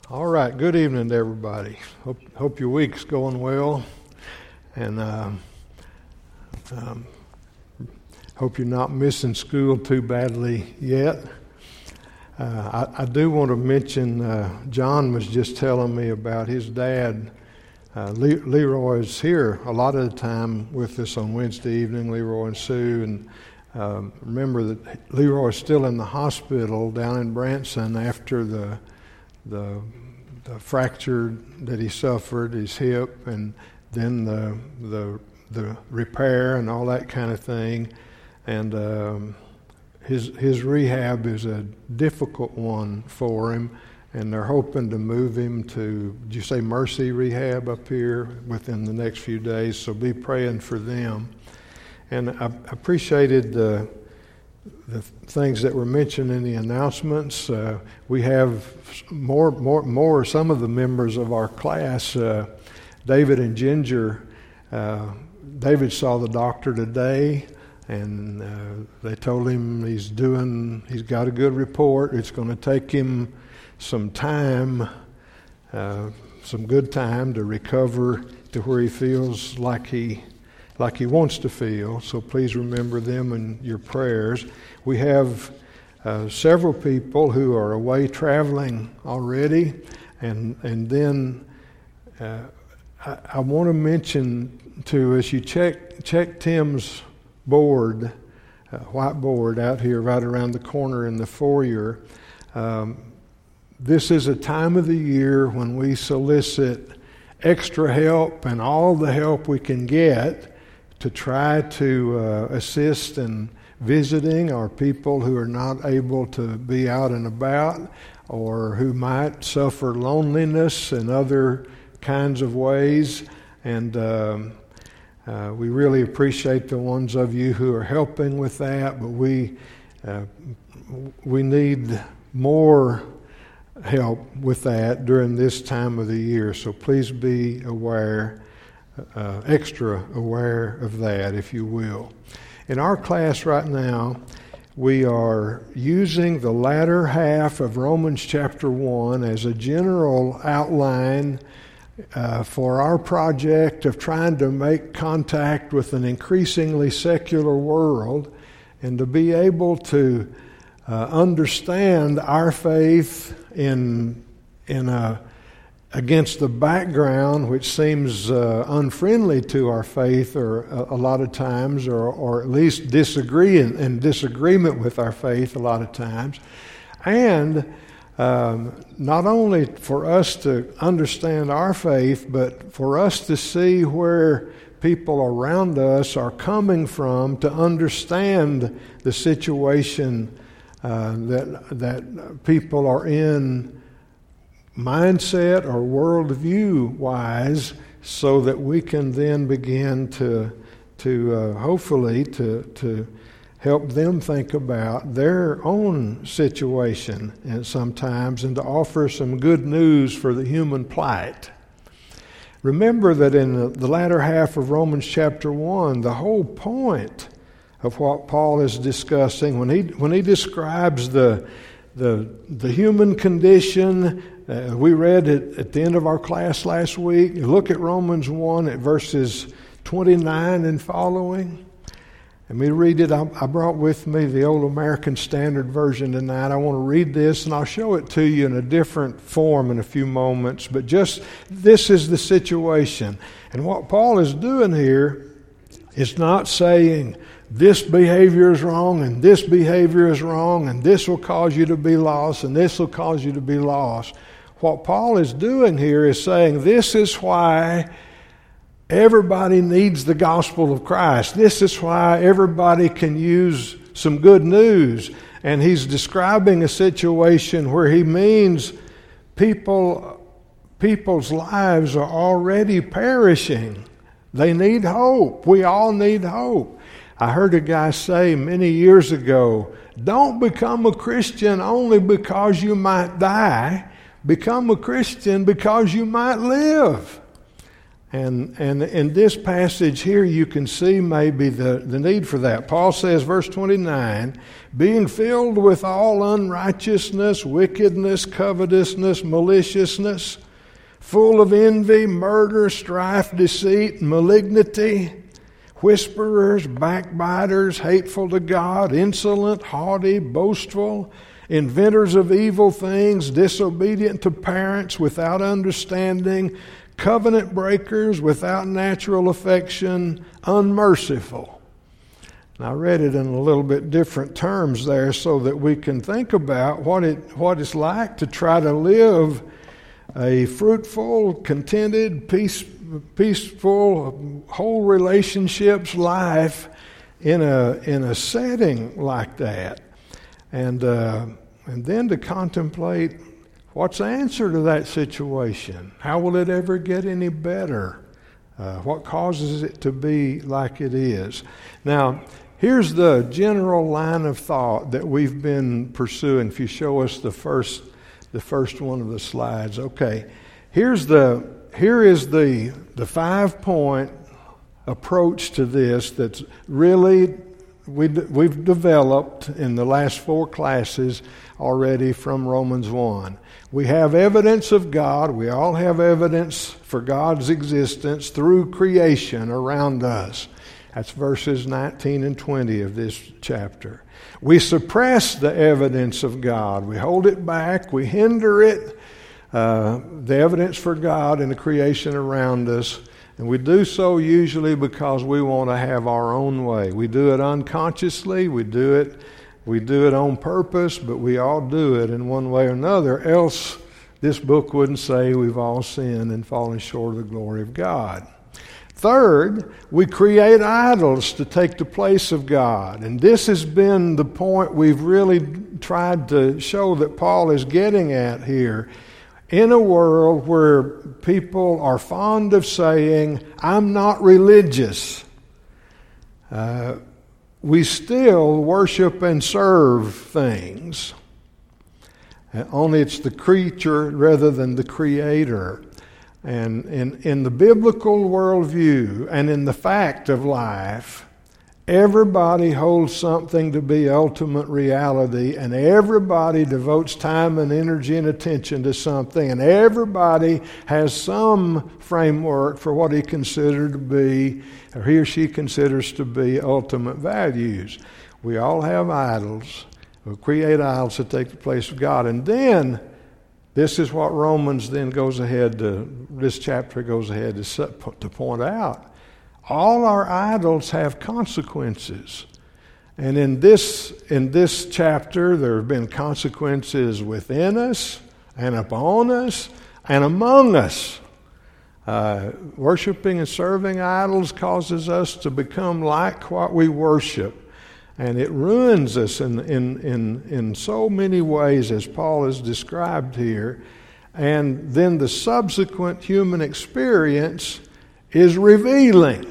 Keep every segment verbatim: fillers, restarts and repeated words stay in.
All right, good evening to everybody. Hope, hope your week's going well, and uh, um, hope you're not missing school too badly yet. Uh, I, I do want to mention, uh, John was just telling me about his dad. Uh, Le- Leroy's here a lot of the time with us on Wednesday evening, Leroy and Sue, and um, remember that Leroy's still in the hospital down in Branson after the the the fracture that he suffered, his hip, and then the the the repair and all that kind of thing. And um, his his rehab is a difficult one for him, and they're hoping to move him to, did you say Mercy Rehab up here within the next few days? So be praying for them. And I appreciated the the things that were mentioned in the announcements. Uh, we have more, more, more. Some of the members of our class, uh, David and Ginger. Uh, David saw the doctor today, and uh, they told him he's doing. He's got a good report. It's going to take him some time, uh, some good time to recover to where he feels like he. like he wants to feel, so please remember them in your prayers. We have uh, several people who are away traveling already, and and then uh, I, I want to mention too, as you check check Tim's board, uh, whiteboard out here right around the corner in the foyer. Um, this is a time of the year when we solicit extra help and all the help we can get to try to uh, assist in visiting our people who are not able to be out and about, or who might suffer loneliness in other kinds of ways. And um, uh, we really appreciate the ones of you who are helping with that, but we uh, we need more help with that during this time of the year. So please be aware. Uh, extra aware of that, if you will. In our class right now, we are using the latter half of Romans chapter one as a general outline uh, for our project of trying to make contact with an increasingly secular world, and to be able to uh, understand our faith in in a against the background which seems uh, unfriendly to our faith, or a, a lot of times, or, or at least disagree in, in disagreement with our faith a lot of times. And um, not only for us to understand our faith, but for us to see where people around us are coming from, to understand the situation uh, that that people are in, mindset or worldview wise, so that we can then begin to to uh, hopefully to to help them think about their own situation, and sometimes, and to offer some good news for the human plight. Remember that in the, the latter half of Romans chapter one, the whole point of what Paul is discussing, when he when he describes the the the human condition. Uh, we read it at the end of our class last week. You look at Romans one at verses twenty-nine and following. And we read it. I, I brought with me the old American Standard Version tonight. I want to read this, and I'll show it to you in a different form in a few moments. But just this is the situation. And what Paul is doing here is not saying this behavior is wrong and this behavior is wrong and this will cause you to be lost and this will cause you to be lost. What Paul is doing here is saying this is why everybody needs the gospel of Christ. This is why everybody can use some good news. And he's describing a situation where he means people, people's lives are already perishing. They need hope. We all need hope. I heard a guy say many years ago, don't become a Christian only because you might die. Become a Christian because you might live. And and in this passage here, you can see maybe the, the need for that. Paul says, verse twenty-nine, being filled with all unrighteousness, wickedness, covetousness, maliciousness, full of envy, murder, strife, deceit, malignity, whisperers, backbiters, hateful to God, insolent, haughty, boastful, inventors of evil things, disobedient to parents, without understanding, covenant breakers, without natural affection, unmerciful. And I read it in a little bit different terms there so that we can think about what it what it's like to try to live a fruitful, contented, peace, peaceful, whole relationships life in a in a setting like that, and uh, and then to contemplate what's the answer to that situation. How will it ever get any better? Uh, what causes it to be like it is? Now, here's the general line of thought that we've been pursuing. If you show us the first the first one of the slides, okay. Here's the here is the the five point approach to this that's really we we've developed in the last four classes already from Romans one. We have evidence of God. We all have evidence for God's existence through creation around us. That's verses nineteen and twenty of this chapter. We suppress the evidence of God. We hold it back. We hinder it, uh, the evidence for God in the creation around us. And we do so usually because we want to have our own way. We do it unconsciously. We do it We do it on purpose, but we all do it in one way or another. Else, this book wouldn't say we've all sinned and fallen short of the glory of God. Third, we create idols to take the place of God. And this has been the point we've really tried to show that Paul is getting at here. In a world where people are fond of saying, I'm not religious, uh, we still worship and serve things. Uh, only it's the creature rather than the creator. And in, in the biblical worldview and in the fact of life, everybody holds something to be ultimate reality, and everybody devotes time and energy and attention to something, and everybody has some framework for what he considers to be, or he or she considers to be, ultimate values. We all have idols. We create idols to take the place of God. And then, this is what Romans then goes ahead to, this chapter goes ahead to, to point out. All our idols have consequences. And in this in this chapter, there have been consequences within us and upon us and among us. Uh, worshiping and serving idols causes us to become like what we worship. And it ruins us in, in, in, in so many ways, as Paul has described here. And then the subsequent human experience is revealing.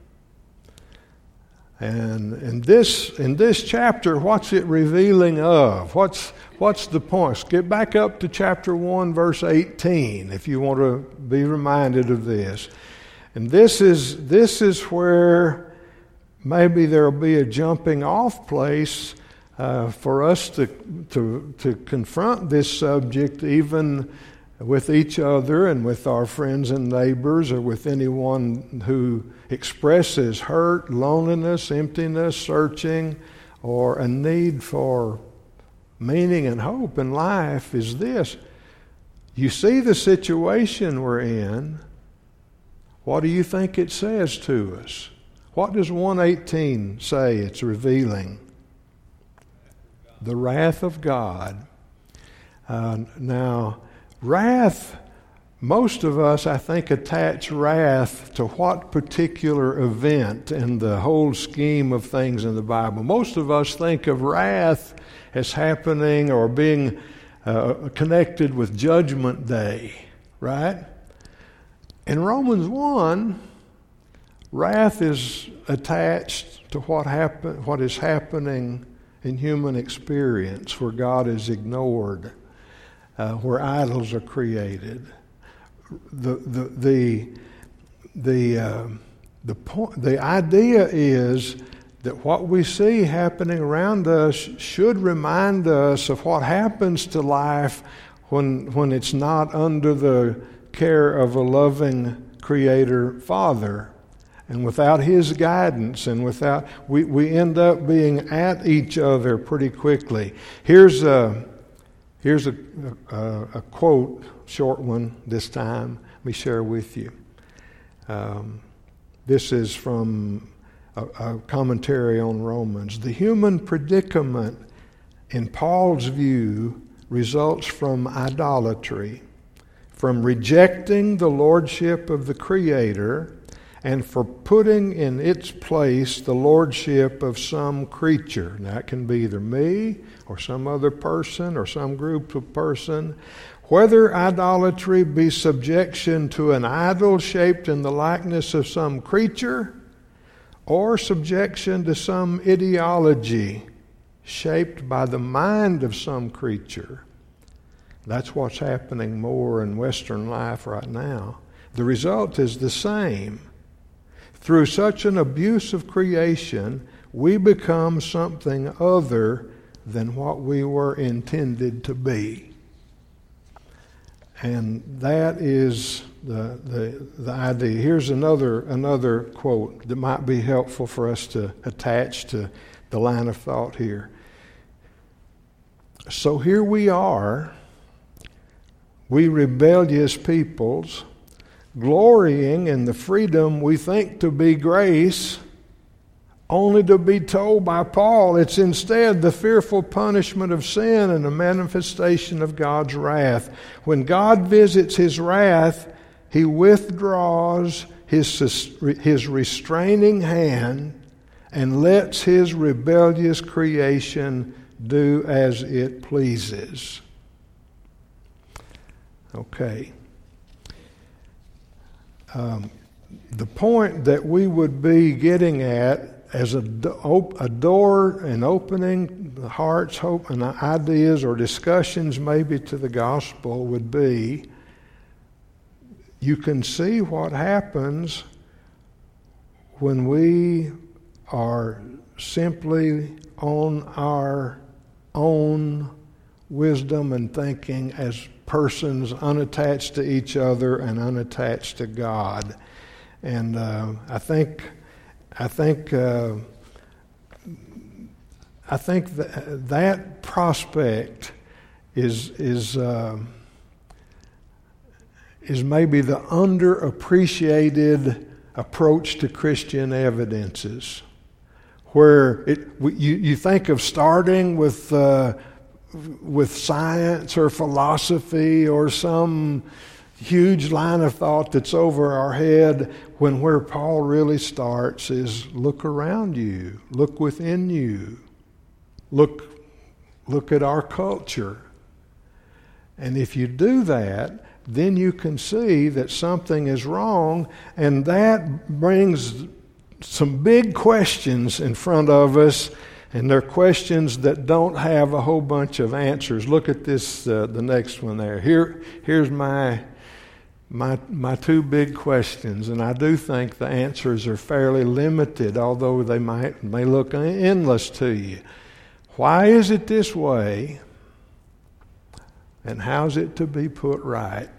And in this in this chapter, what's it revealing of? What's what's the point? Get back up to chapter one, verse eighteen, if you want to be reminded of this. And this is this is where maybe there'll be a jumping off place uh, for us to to to confront this subject, even with each other and with our friends and neighbors, or with anyone who expresses hurt, loneliness, emptiness, searching, or a need for meaning and hope in life, is this. You see the situation we're in. What do you think it says to us? What does one eighteen say it's revealing? The wrath of God. Uh, now, wrath, most of us, I think, attach wrath to what particular event in the whole scheme of things in the Bible. Most of us think of wrath as happening or being uh, connected with Judgment Day, right? In Romans one, wrath is attached to what happen, what is happening in human experience, where God is ignored, uh, where idols are created. The, the the the uh, the point, the idea is that what we see happening around us should remind us of what happens to life when when it's not under the care of a loving Creator Father. And without His guidance, and without, we, we end up being at each other pretty quickly. Here's a, here's a, a, a quote, short one this time, let me share with you. Um, this is from a, a commentary on Romans. The human predicament, in Paul's view, results from idolatry, from rejecting the lordship of the Creator, and for putting in its place the lordship of some creature. And that can be either me or some other person or some group of person. Whether idolatry be subjection to an idol shaped in the likeness of some creature, or subjection to some ideology shaped by the mind of some creature. That's what's happening more in Western life right now. The result is the same. Through such an abuse of creation, we become something other than what we were intended to be. And that is the, the, the idea. Here's another, another quote that might be helpful for us to attach to the line of thought here. So here we are, we rebellious peoples, glorying in the freedom we think to be grace, only to be told by Paul it's instead the fearful punishment of sin and the manifestation of God's wrath. When God visits His wrath, He withdraws His, his restraining hand and lets His rebellious creation do as it pleases. Okay. Um, the point that we would be getting at as a, do- a door and opening the hearts, hope, and ideas or discussions maybe to the gospel would be, you can see what happens when we are simply on our own wisdom and thinking as persons unattached to each other and unattached to God. And uh, I think, I think, uh, I think that that prospect is is uh, is maybe the underappreciated approach to Christian evidences, where it you you think of starting with. Uh, with science or philosophy or some huge line of thought that's over our head, when where Paul really starts is look around you, look within you, look look at our culture. And if you do that, then you can see that something is wrong, and that brings some big questions in front of us. And they're questions that don't have a whole bunch of answers. Look at this, uh, the next one there. Here, here's my, my, my two big questions, and I do think the answers are fairly limited, although they might may look endless to you. Why is it this way, and how's it to be put right?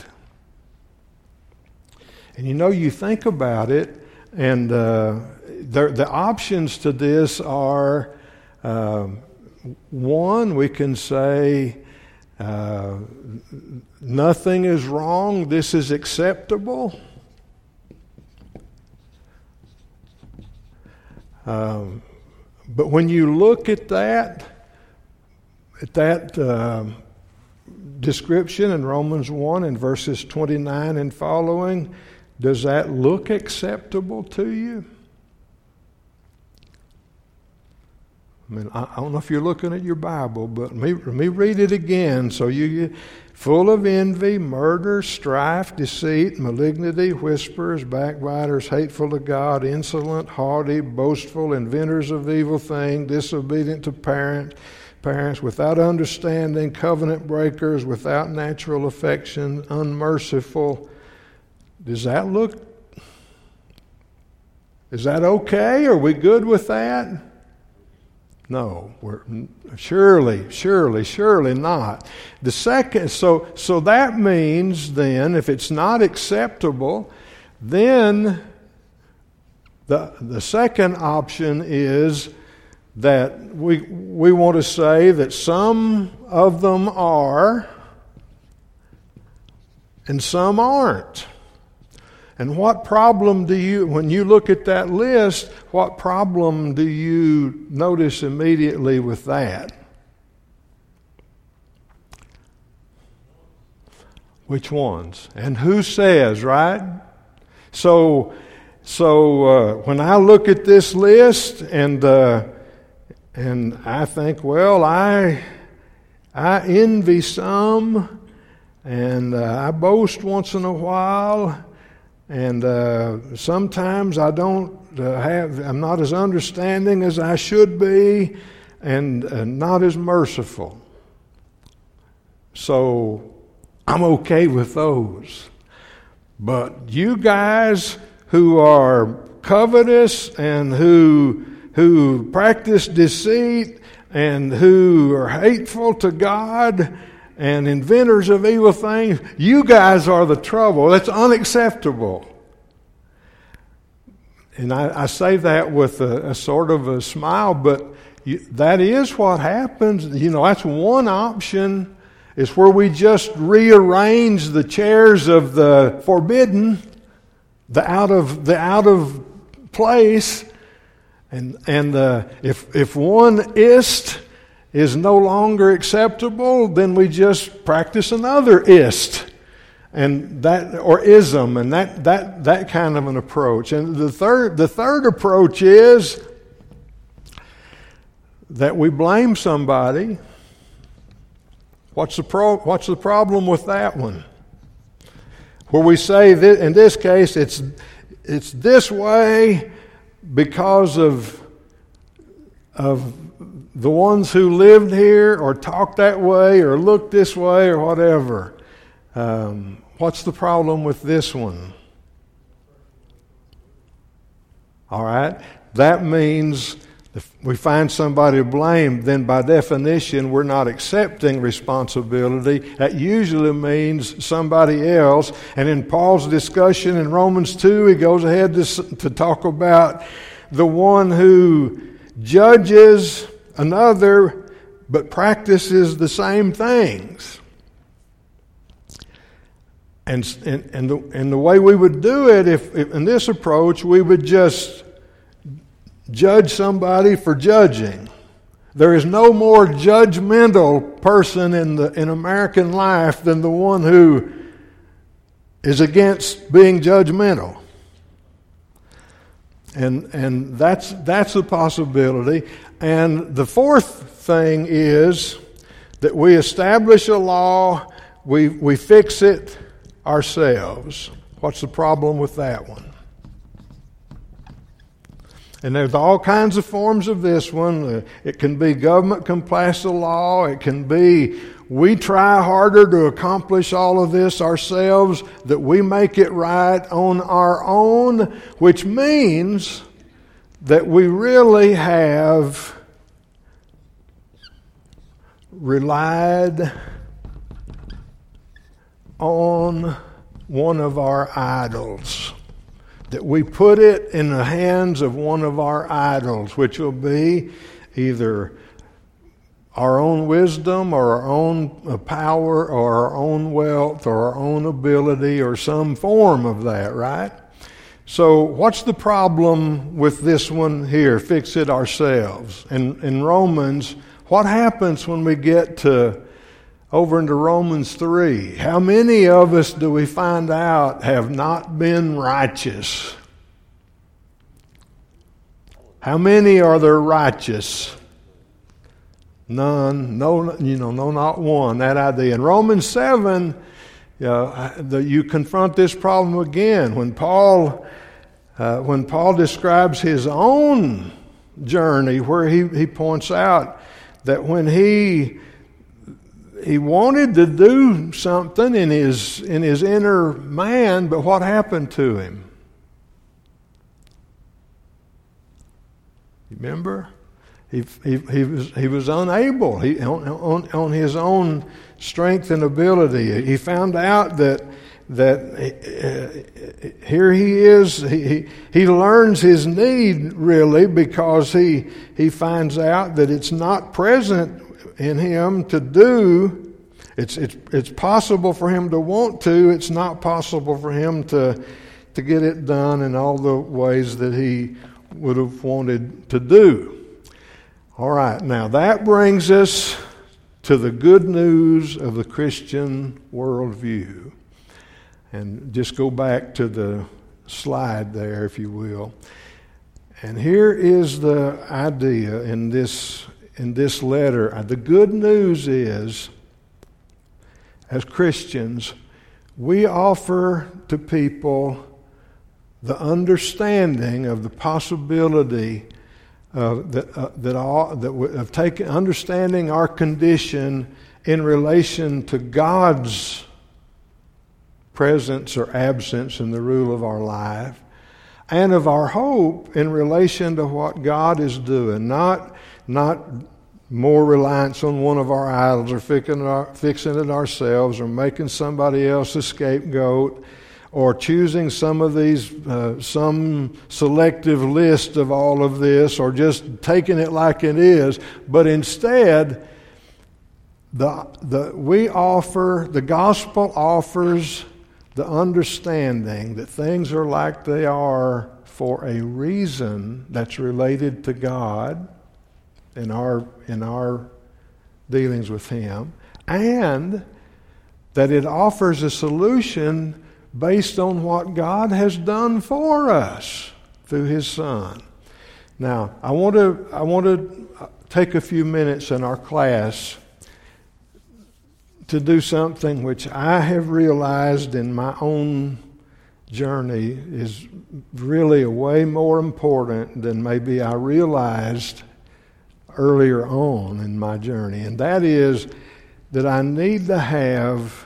And you know, you think about it, and uh, the, the options to this are. Uh, one, we can say uh, nothing is wrong, this is acceptable. Um, but when you look at that, at that uh, description in Romans one and verses twenty-nine and following, does that look acceptable to you? I mean, I don't know if you're looking at your Bible, but let me, let me read it again. So you, full of envy, murder, strife, deceit, malignity, whisperers, backbiters, hateful to God, insolent, haughty, boastful, inventors of evil things, disobedient to parents, parents, without understanding, covenant breakers, without natural affection, unmerciful. Does that look Is that okay? Are we good with that? No, we're surely, surely, surely not. The second, so so that means then, if it's not acceptable, then the the second option is that we we want to say that some of them are and some aren't. And what problem do you, when you look at that list, what problem do you notice immediately with that? Which ones? And who says, right? So, so uh, when I look at this list and uh, and I think, well, I I envy some, and uh, I boast once in a while. And uh, sometimes I don't uh, have, I'm not as understanding as I should be, and uh, not as merciful. So I'm okay with those. But you guys who are covetous and who who practice deceit and who are hateful to God and inventors of evil things, you guys are the trouble. That's unacceptable. And I, I say that with a, a sort of a smile, but you, that is what happens. You know, that's one option, is where we just rearrange the chairs of the forbidden, the out of the out of place, and and uh, if if one ist is no longer acceptable, then we just practice another ist, and that or ism, and that that that kind of an approach. And the third the third approach is that we blame somebody. What's the pro, what's the problem with that one? Where we say that in this case it's it's this way because of of the ones who lived here or talked that way or looked this way or whatever. Um, what's the problem with this one? All right? That means if we find somebody to blame, then by definition we're not accepting responsibility. That usually means somebody else. And in Paul's discussion in Romans two, he goes ahead to, to talk about the one who judges another, but practices the same things. And and and the, and the way we would do it, if, if in this approach, we would just judge somebody for judging. There is no more judgmental person in the in American life than the one who is against being judgmental. And and that's that's a possibility. And the fourth thing is that we establish a law, we we fix it ourselves. What's the problem with that one? And there's all kinds of forms of this one. It can be government can pass a law. It can be we try harder to accomplish all of this ourselves, that we make it right on our own, which means that we really have relied on one of our idols. That we put it in the hands of one of our idols, which will be either our own wisdom or our own power or our own wealth or our own ability or some form of that, right? So what's the problem with this one here? Fix it ourselves. And in Romans, what happens when we get to over into Romans three? How many of us do we find out have not been righteous? How many are there righteous? None. No, you know, no, not one. That idea. In Romans seven, you know, the, you confront this problem again when Paul, uh, when Paul describes his own journey, where he, he points out that when he he wanted to do something in his in his inner man, but what happened to him? Remember? He, he, he, was, he was unable he, on, on, on his own strength and ability. He found out that that uh, here he is. He, he, he learns his need, really, because he, he finds out that it's not present in him to do. It's, it's, it's possible for him to want to. It's not possible for him to, to get it done in all the ways that he would have wanted to do. All right, now that brings us to the good news of the Christian worldview. And just go back to the slide there, if you will. And here is the idea in this, in this letter. The good news is, as Christians, we offer to people the understanding of the possibility Uh, that uh, that all that we, of taking understanding our condition in relation to God's presence or absence in the rule of our life, and of our hope in relation to what God is doing. Not not more reliance on one of our idols, or fixing, our, fixing it ourselves, or making somebody else a scapegoat, or choosing some of these, uh, some selective list of all of this, or just taking it like it is. But instead, the the we offer, the gospel offers the understanding that things are like they are for a reason that's related to God in our in our dealings with Him, and that it offers a solution based on what God has done for us through His Son. Now, I want to I want to take a few minutes in our class to do something which I have realized in my own journey is really a way more important than maybe I realized earlier on in my journey, and that is that I need to have,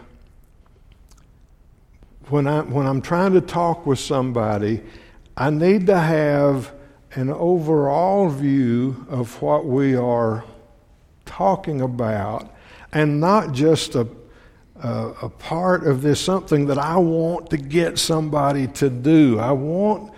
When, I, when I'm trying to talk with somebody, I need to have an overall view of what we are talking about, and not just a, a, a part of this, something that I want to get somebody to do. I want,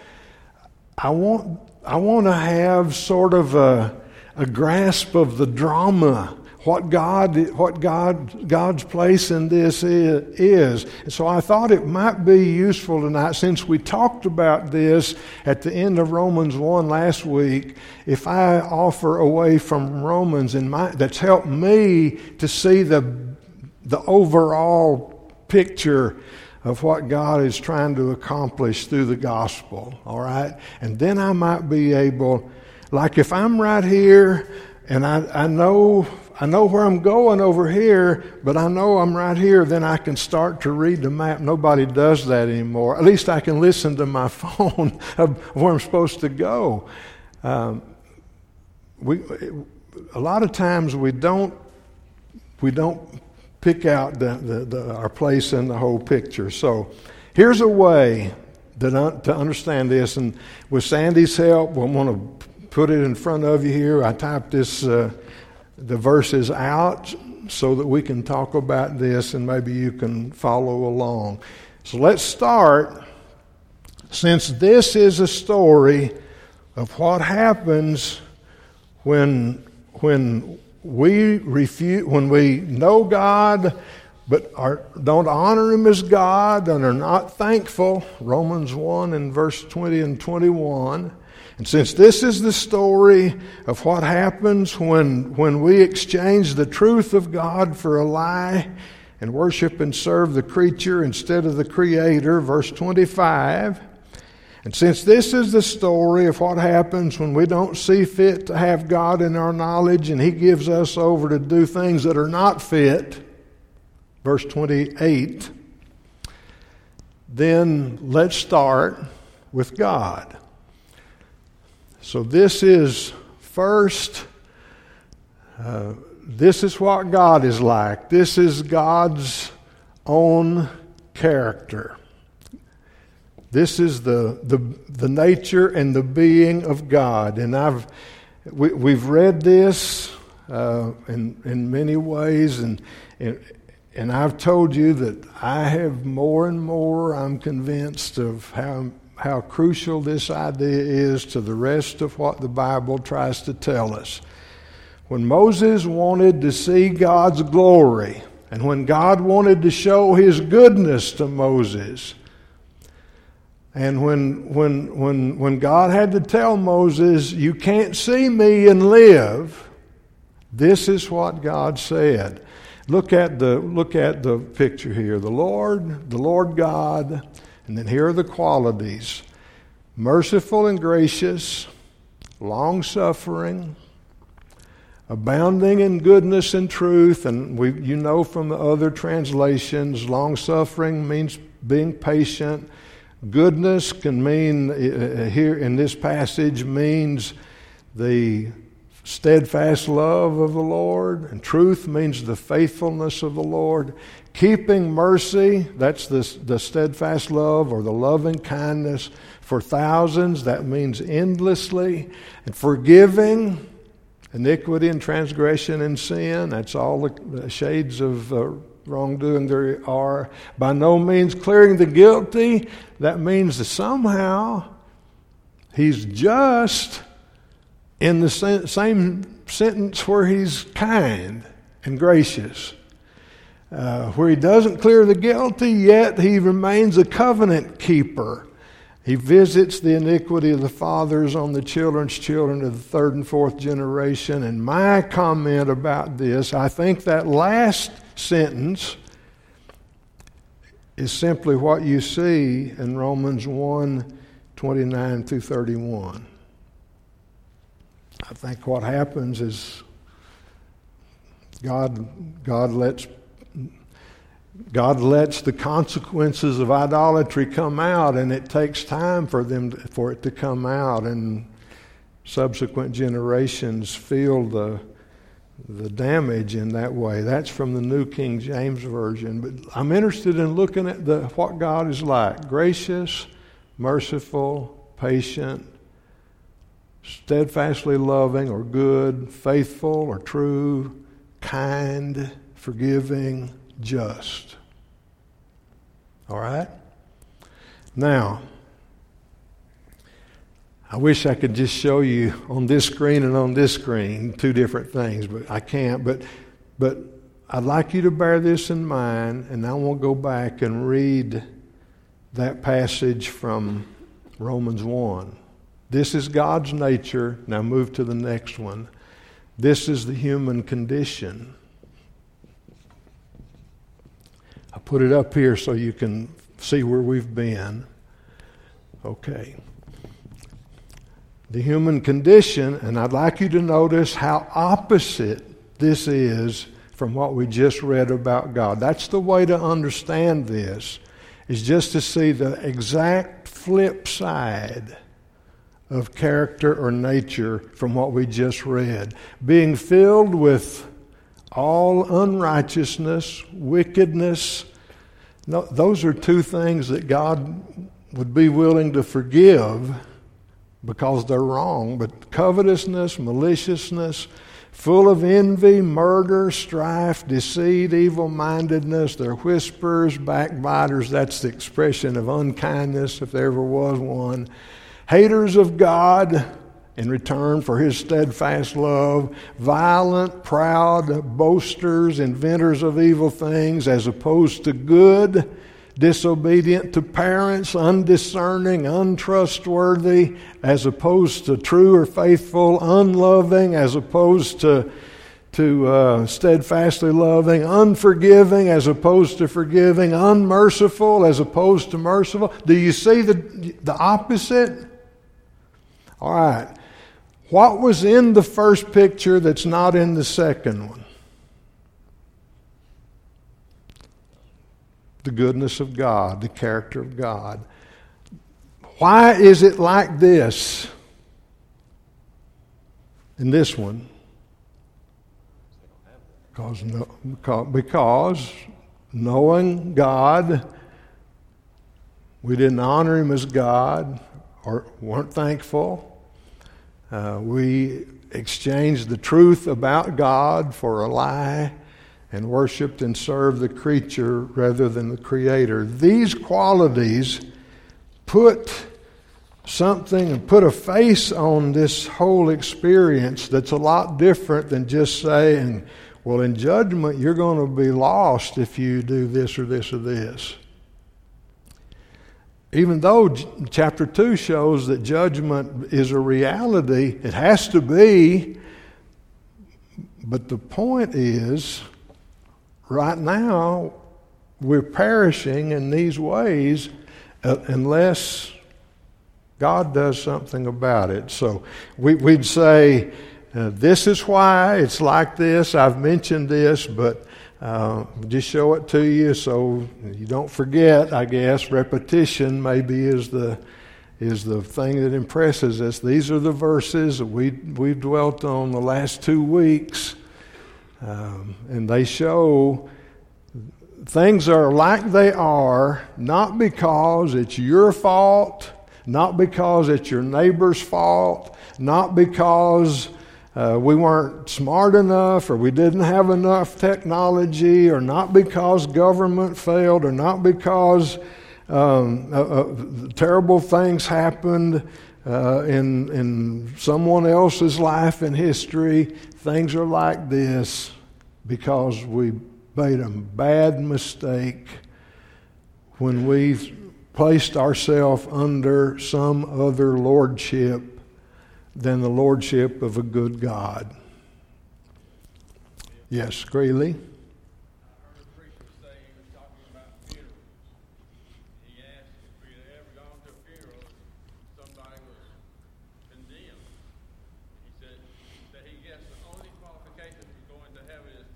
I want, I want to have sort of a, a grasp of the drama. What God, what God, God's place in this is. And so I thought it might be useful tonight, since we talked about this at the end of Romans one last week, if I offer away from Romans in my, that's helped me to see the, the overall picture of what God is trying to accomplish through the gospel. All right? And then I might be able, like if I'm right here and I, I know I know where I'm going over here, but I know I'm right here, then I can start to read the map. Nobody does that anymore. At least I can listen to my phone of where I'm supposed to go. Um, we, a lot of times we don't we don't pick out the, the, the, our place in the whole picture. So here's a way that, uh, to understand this, and with Sandy's help, I'm going to put it in front of you here. I typed this. Uh, the verses out so that we can talk about this, and maybe you can follow along. So let's start, since this is a story of what happens when when we refuse, when we know God but are, don't honor Him as God and are not thankful. Romans one and verse twenty and twenty-one. And since this is the story of what happens when, when we exchange the truth of God for a lie and worship and serve the creature instead of the Creator, verse twenty-five. And since this is the story of what happens when we don't see fit to have God in our knowledge and He gives us over to do things that are not fit, verse twenty-eight, then let's start with God. So this is first, uh, this is what God is like. This is God's own character. This is the the the nature and the being of God. And I've we, we've read this uh, in in many ways, and, and and I've told you that I have more and more. I'm convinced of how how crucial this idea is to the rest of what the Bible tries to tell us. When Moses wanted to see God's glory, and when God wanted to show His goodness to Moses, and when when when when God had to tell Moses, "You can't see me and live," this is what God said. Look at the look at the picture here. The Lord, the Lord God, and then here are the qualities: merciful and gracious, long-suffering, abounding in goodness and truth. And we, you know from the other translations, long-suffering means being patient. Goodness can mean, uh, here in this passage, means the steadfast love of the Lord. And truth means the faithfulness of the Lord. Keeping mercy, that's the, the steadfast love or the loving kindness for thousands. That means endlessly. And forgiving iniquity and transgression and sin. That's all the shades of uh, wrongdoing there are. By no means clearing the guilty. That means that somehow He's just in the same sentence where He's kind and gracious. Uh, where He doesn't clear the guilty, yet He remains a covenant keeper. He visits the iniquity of the fathers on the children's children of the third and fourth generation. And my comment about this, I think that last sentence is simply what you see in Romans one, twenty-nine through thirty-one. I think what happens is God, God lets God lets the consequences of idolatry come out, and it takes time for them to, for it to come out, and subsequent generations feel the the damage in that way. That's from the New King James Version. But I'm interested in looking at the what God is like: gracious, merciful, patient, steadfastly loving or good, faithful or true, kind, forgiving, just. All right? Now, I wish I could just show you on this screen and on this screen two different things, but I can't. But but I'd like you to bear this in mind, and I want to go back and read that passage from Romans one. This is God's nature. Now move to the next one. This is the human condition. I put it up here so you can see where we've been. Okay. The human condition, and I'd like you to notice how opposite this is from what we just read about God. That's the way to understand this, is just to see the exact flip side of character or nature from what we just read. Being filled with all unrighteousness, wickedness. No, those are two things that God would be willing to forgive because they're wrong. But covetousness, maliciousness, full of envy, murder, strife, deceit, evil-mindedness, they're whisperers, backbiters. That's the expression of unkindness, if there ever was one. Haters of God in return for His steadfast love, violent, proud, boasters, inventors of evil things, as opposed to good, disobedient to parents, undiscerning, untrustworthy, as opposed to true or faithful, unloving, as opposed to to uh, steadfastly loving, unforgiving, as opposed to forgiving, unmerciful, as opposed to merciful. Do you see the the opposite? All right. What was in the first picture that's not in the second one? The goodness of God, the character of God. Why is it like this in this one? Because, no, because, because knowing God, We didn't honor him as God or weren't thankful. Uh, we exchanged the truth about God for a lie and worshiped and served the creature rather than the Creator. These qualities put something and put a face on this whole experience that's a lot different than just saying, well, in judgment, you're going to be lost if you do this or this or this. Even though chapter two shows that judgment is a reality, it has to be. But the point is, right now, we're perishing in these ways uh, unless God does something about it. So we, we'd say, uh, this is why it's like this. I've mentioned this, but uh, just show it to you so you don't forget, I guess. Repetition maybe is the is the thing that impresses us. These are the verses that we, we've dwelt on the last two weeks. Um, and they show things are like they are, not because it's your fault, not because it's your neighbor's fault, not because uh, we weren't smart enough or we didn't have enough technology, or not because government failed, or not because um, uh, uh, terrible things happened uh, in, in someone else's life and history. Things are like this because we made a bad mistake when we placed ourselves under some other lordship than the lordship of a good God. Yes, Greeley? I heard a preacher say he was talking about funerals. He asked if we had ever gone to a funeral if somebody was condemned. He said that he guessed the only qualification for going to heaven is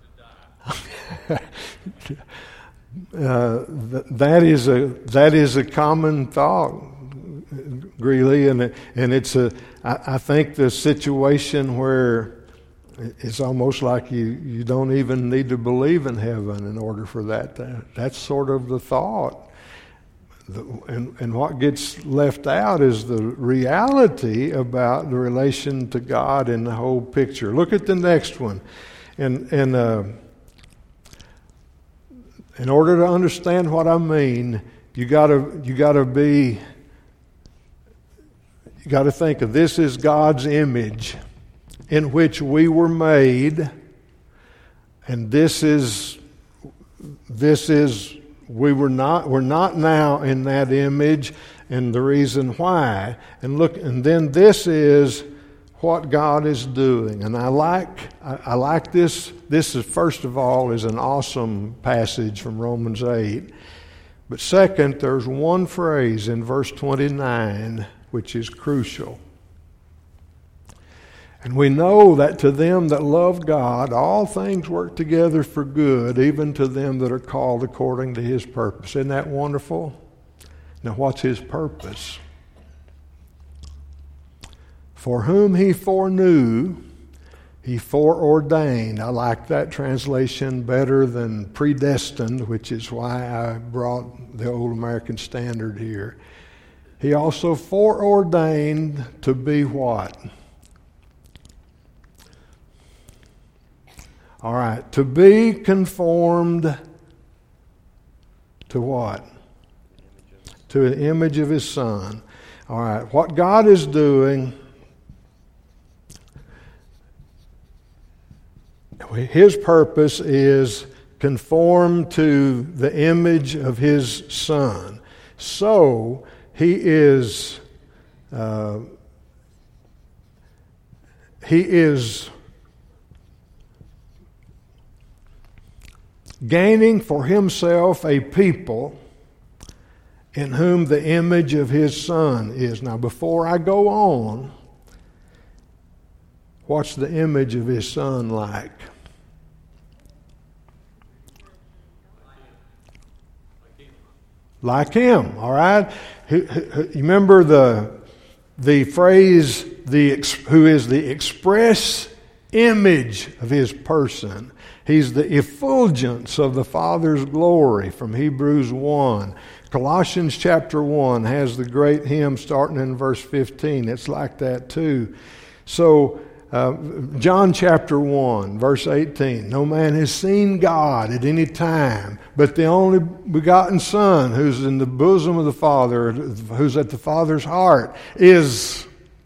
to die. Uh, th- that is a that is a common thought, Greeley, and it, and it's a I, I think the situation where it's almost like you, you don't even need to believe in heaven in order for that. To, that's sort of the thought, the, and and what gets left out is the reality about the relation to God in the whole picture. Look at the next one, and and. Uh, In order to understand what I mean, you gotta you gotta be you gotta think of this as God's image in which we were made, and this is this is we were not we're not now in that image, and the reason why. And look, and then this is what God is doing. And I like I, I like this. This is, first of all, is an awesome passage from Romans eight. But second, there's one phrase in verse twenty-nine which is crucial. And we know that to them that love God, all things work together for good, even to them that are called according to His purpose. Isn't that wonderful? Now, what's His purpose? For whom He foreknew, He foreordained. I like that translation better than predestined, which is why I brought the Old American Standard here. He also foreordained to be what? All right, to be conformed to what? To an image of His Son. All right, what God is doing, His purpose is conform to the image of His Son. So He is uh, He is gaining for Himself a people in whom the image of His Son is. Now, before I go on, what's the image of His Son like? Like Him, all right? You remember the the phrase, the who is the express image of His person. He's the effulgence of the Father's glory from Hebrews one. Colossians chapter one has the great hymn starting in verse fifteen. It's like that too. So uh, John chapter one, verse eighteen. No man has seen God at any time, but the only begotten Son, who's in the bosom of the Father, who's at the Father's heart, is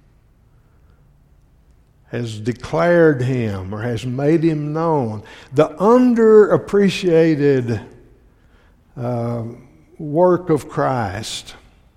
has declared him or has made him known. The underappreciated uh, work of Christ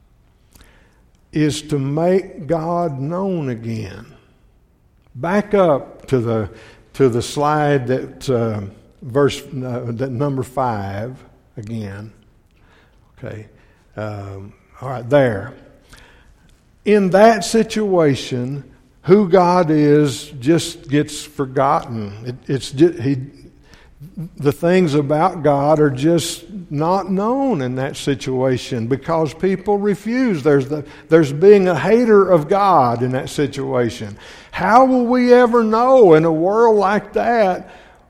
is to make God known again. Back up to the to the slide that uh, verse uh, that number five again. Okay, um, all right, there. In that situation, who God is just gets forgotten. It, it's just, he. The things about God are just not known in that situation because people refuse. There's the, there's being a hater of God in that situation. How will we ever know in a world like that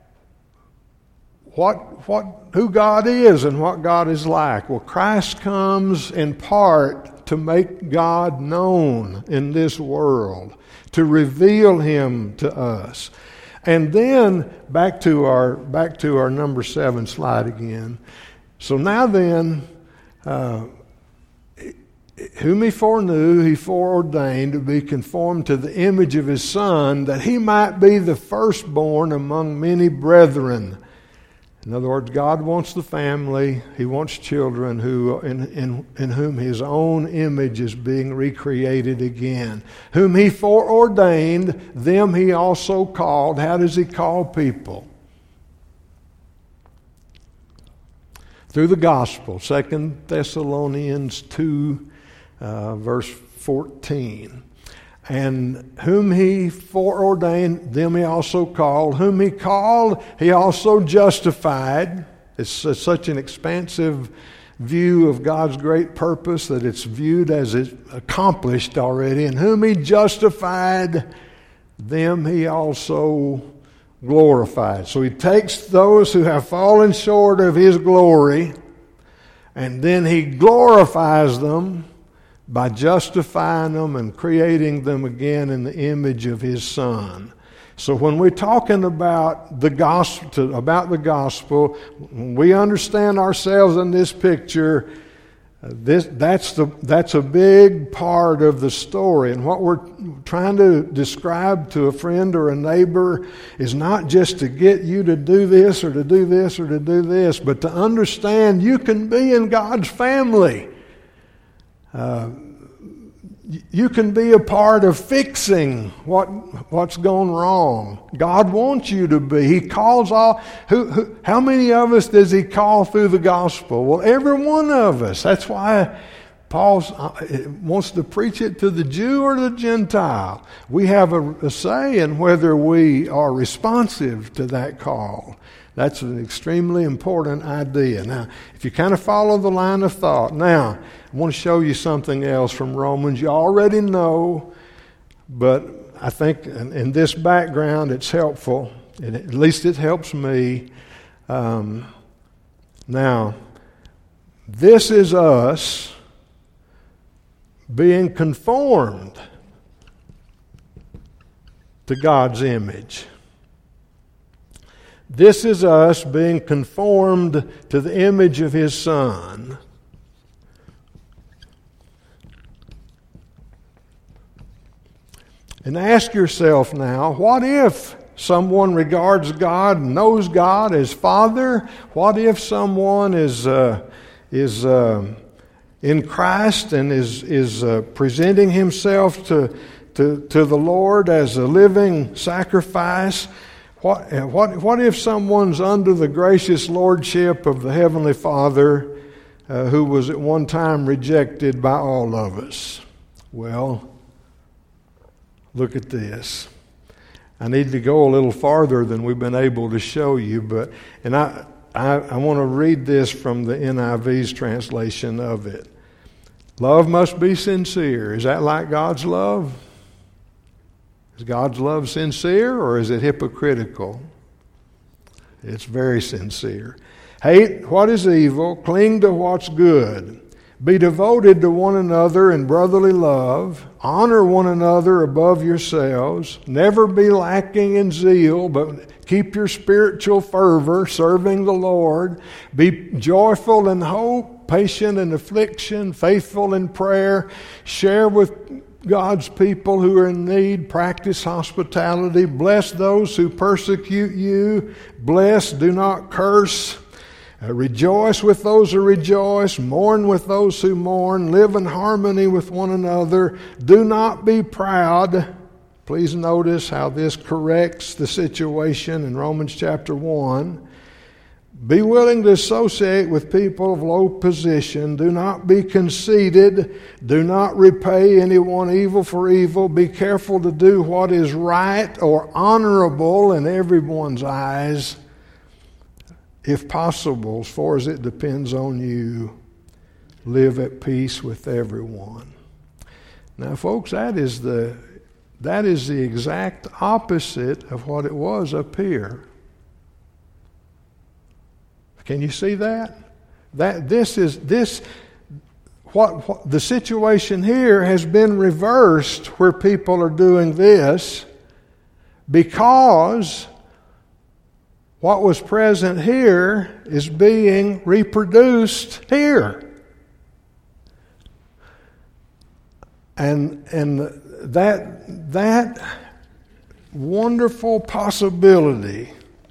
what what who God is and what God is like? Well, Christ comes in part to make God known in this world, to reveal Him to us. And then back to our back to our number seven slide again. So now then, uh, whom He foreknew, He foreordained to be conformed to the image of His Son, that He might be the firstborn among many brethren. In other words, God wants the family. He wants children who, in, in, in whom His own image is being recreated again. Whom He foreordained, them He also called. How does He call people? Through the gospel. Second Thessalonians two, uh, verse fourteen. And whom He foreordained, them He also called. Whom He called, He also justified. It's, it's such an expansive view of God's great purpose that it's viewed as it's accomplished already. And whom He justified, them He also glorified. So He takes those who have fallen short of His glory, and then He glorifies them by justifying them and creating them again in the image of His Son. So when we're talking about the gospel, about the gospel, when we understand ourselves in this picture, uh, this that's the that's a big part of the story. And what we're trying to describe to a friend or a neighbor is not just to get you to do this or to do this or to do this, but to understand you can be in God's family. Uh, you can be a part of fixing what what's gone wrong. God wants you to be. He calls all. Who, who, how many of us does He call through the gospel? Well, every one of us. That's why Paul wants to preach it to the Jew or the Gentile. We have a, a say in whether we are responsive to that call. That's an extremely important idea. Now, if you kind of follow the line of thought, now, I want to show you something else from Romans. You already know, but I think in, in this background it's helpful. It, at least it helps me. Um, now, this is us being conformed to God's image. This is us being conformed to the image of His Son. And ask yourself now, what if someone regards God, knows God as Father? What if someone is uh, is uh, in Christ and is is uh, presenting himself to, to to the Lord as a living sacrifice? What, what, what if someone's under the gracious lordship of the Heavenly Father uh, who was at one time rejected by all of us? Well, look at this. I need to go a little farther than we've been able to show you, but and I, I, I want to read this from the N I V's translation of it. Love must be sincere. Is that like God's love? Is God's love sincere or is it hypocritical? It's very sincere. Hate what is evil, cling to what's good. Be devoted to one another in brotherly love. Honor one another above yourselves. Never be lacking in zeal, but keep your spiritual fervor, serving the Lord. Be joyful in hope, patient in affliction, faithful in prayer. Share with God's people who are in need. Practice hospitality. Bless those who persecute you. Bless, do not curse. Uh, rejoice with those who rejoice. Mourn with those who mourn. Live in harmony with one another. Do not be proud. Please notice how this corrects the situation in Romans chapter one. Be willing to associate with people of low position. Do not be conceited. Do not repay anyone evil for evil. Be careful to do what is right or honorable in everyone's eyes. If possible, as far as it depends on you, live at peace with everyone. Now, folks, that is the that is the exact opposite of what it was up here. Can you see that? That this is this what, what the situation here has been reversed, where people are doing this because what was present here is being reproduced here. And and that that wonderful possibility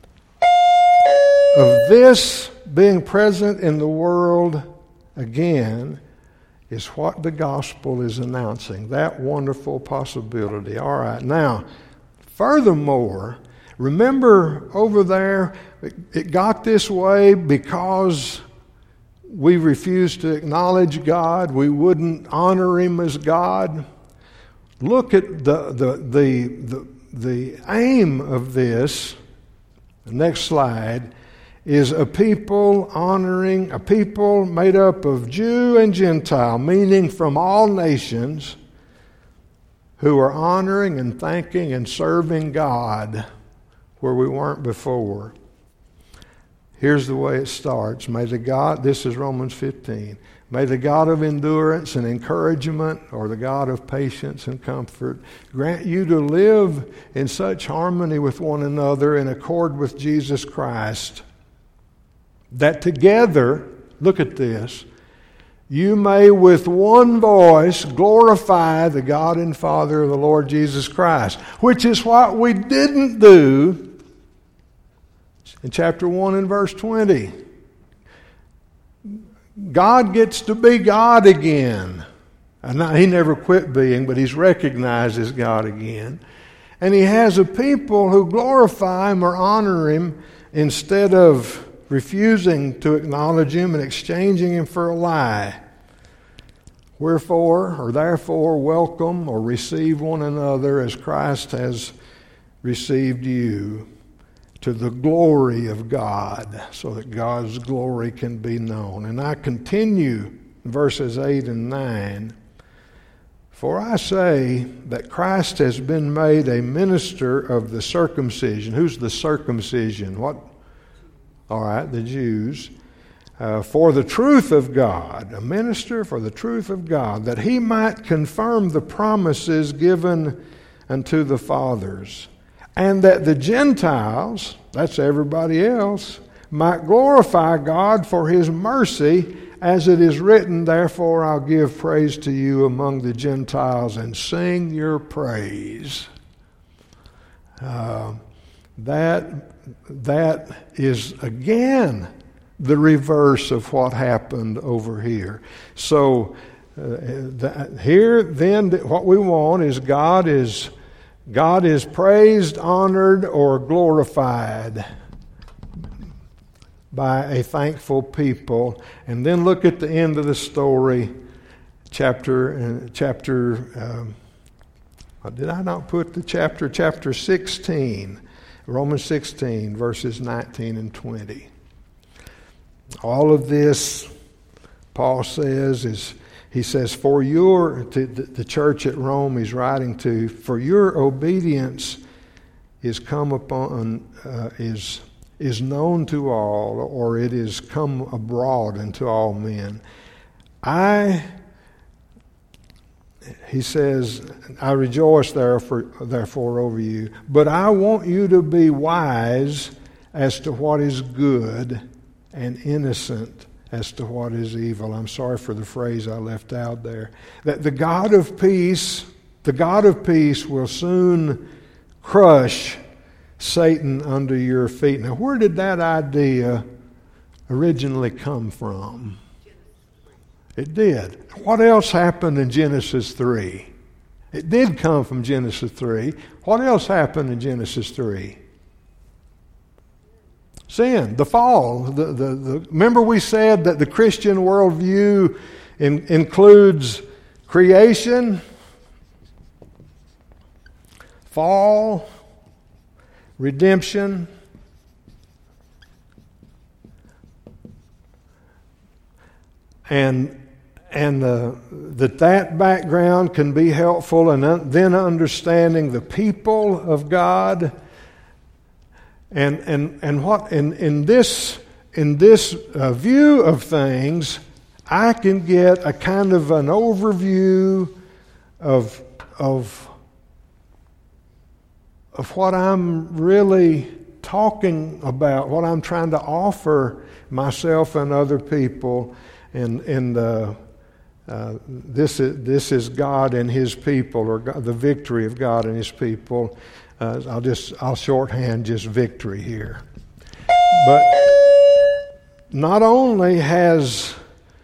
of this being present in the world again is what the gospel is announcing. That wonderful possibility. All right. Now, furthermore, remember over there, it got this way because we refused to acknowledge God. We wouldn't honor Him as God. Look at the the the the, the aim of this. The next slide is a people honoring, a people made up of Jew and Gentile, meaning from all nations, who are honoring and thanking and serving God where we weren't before. Here's the way it starts. May the God, this is Romans fifteen, may the God of endurance and encouragement, or the God of patience and comfort, grant you to live in such harmony with one another in accord with Jesus Christ, that together, look at this, you may with one voice glorify the God and Father of the Lord Jesus Christ, which is what we didn't do in chapter one and verse twenty. God gets to be God again. And not, He never quit being, but He's recognized as God again. And He has a people who glorify Him or honor Him instead of refusing to acknowledge Him and exchanging Him for a lie. Wherefore, or therefore, welcome or receive one another as Christ has received you, to the glory of God, so that God's glory can be known. And I continue verses eight and nine. For I say that Christ has been made a minister of the circumcision. Who's the circumcision? What? All right, the Jews. Uh, for the truth of God, a minister for the truth of God, that He might confirm the promises given unto the fathers, and that the Gentiles, that's everybody else, might glorify God for His mercy, as it is written, therefore I'll give praise to you among the Gentiles and sing your praise. Uh, that, that is, again, the reverse of what happened over here. So uh, that, here, then, what we want is God is God is praised, honored, or glorified by a thankful people. And then look at the end of the story, chapter, uh, chapter. Uh, did I not put the chapter? Chapter sixteen, Romans sixteen, verses nineteen and twenty. All of this, Paul says, is. He says, for your, to the church at Rome he's writing to, for your obedience is come upon, uh, is, is known to all, or it is come abroad unto all men. I, he says, I rejoice therefore, therefore over you, but I want you to be wise as to what is good and innocent as to what is evil. I'm sorry for the phrase I left out there. That the God of peace, the God of peace will soon crush Satan under your feet. Now, where did that idea originally come from? It did. What else happened in Genesis three? It did come from Genesis three. What else happened in Genesis three? Sin, the fall. The, the, the, remember we said that the Christian worldview in, includes creation, fall, redemption, and and uh, that that background can be helpful in un- then understanding the people of God. And and and what in in this in this uh, view of things, I can get a kind of an overview of of of what I'm really talking about, what I'm trying to offer myself and other people, and and uh, uh, this is this is God and His people, or God, the victory of God and His people. Uh, I'll just I'll shorthand just victory here. But not only has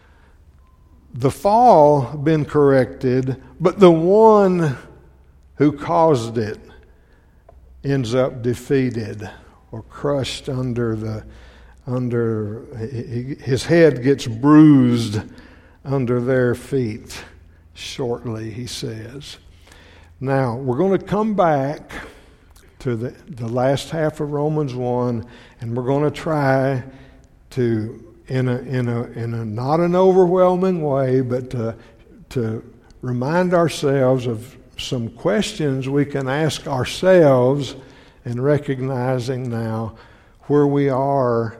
the fall been corrected, but the one who caused it ends up defeated or crushed under the under his head gets bruised under their feet shortly, he says. Now we're going to come back to the, the last half of Romans one, and we're going to try to, in a in a in a not an overwhelming way, but to, to remind ourselves of some questions we can ask ourselves, and recognizing now where we are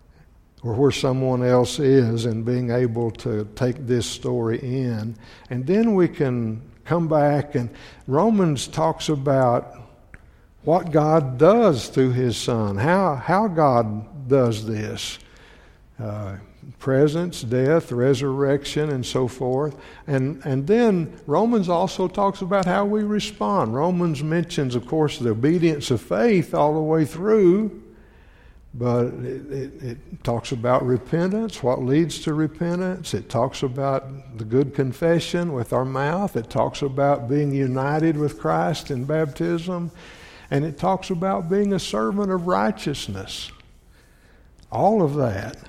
or where someone else is, and being able to take this story in, and then we can come back. And Romans talks about what God does through His Son, how how God does this, uh, presence, death, resurrection, and so forth. And and then Romans also talks about how we respond. Romans mentions, of course, the obedience of faith all the way through, but it, it, it talks about repentance, what leads to repentance. It talks about the good confession with our mouth. It talks about being united with Christ in baptism. And it talks about being a servant of righteousness. All of that.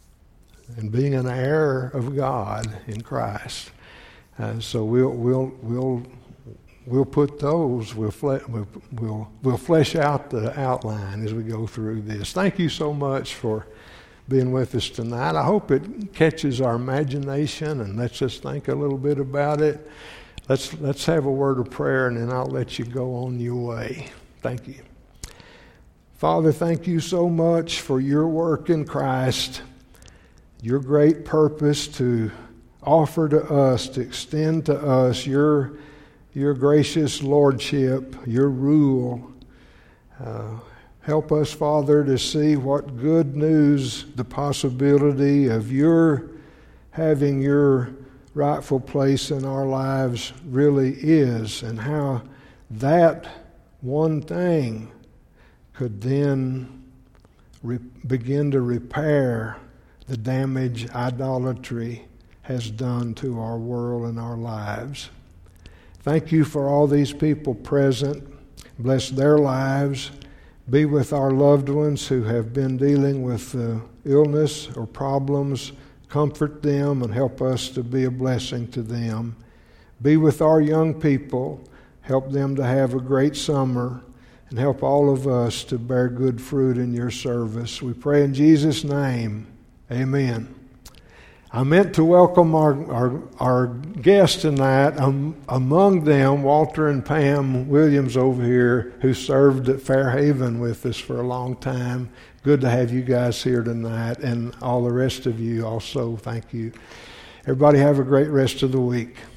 And being an heir of God in Christ. Uh, so we'll we'll we'll we'll put those we'll, fle- we'll we'll we'll flesh out the outline as we go through this. Thank you so much for being with us tonight. I hope it catches our imagination and lets us think a little bit about it. Let's let's have a word of prayer, and then I'll let you go on your way. Thank you. Father, thank you so much for your work in Christ, your great purpose to offer to us, to extend to us your, your gracious lordship, your rule. Uh, help us, Father, to see what good news the possibility of your having your rightful place in our lives really is, and how that one thing could then re- begin to repair the damage idolatry has done to our world and our lives. Thank you for all these people present. Bless their lives. Be with our loved ones who have been dealing with uh, illness or problems. Comfort them and help us to be a blessing to them. Be with our young people. Help them to have a great summer, and help all of us to bear good fruit in your service. We pray in Jesus' name. Amen. I meant to welcome our our, our guests tonight. Um, among them, Walter and Pam Williams over here, who served at Fairhaven with us for a long time. Good to have you guys here tonight, and all the rest of you also. Thank you. Everybody have a great rest of the week.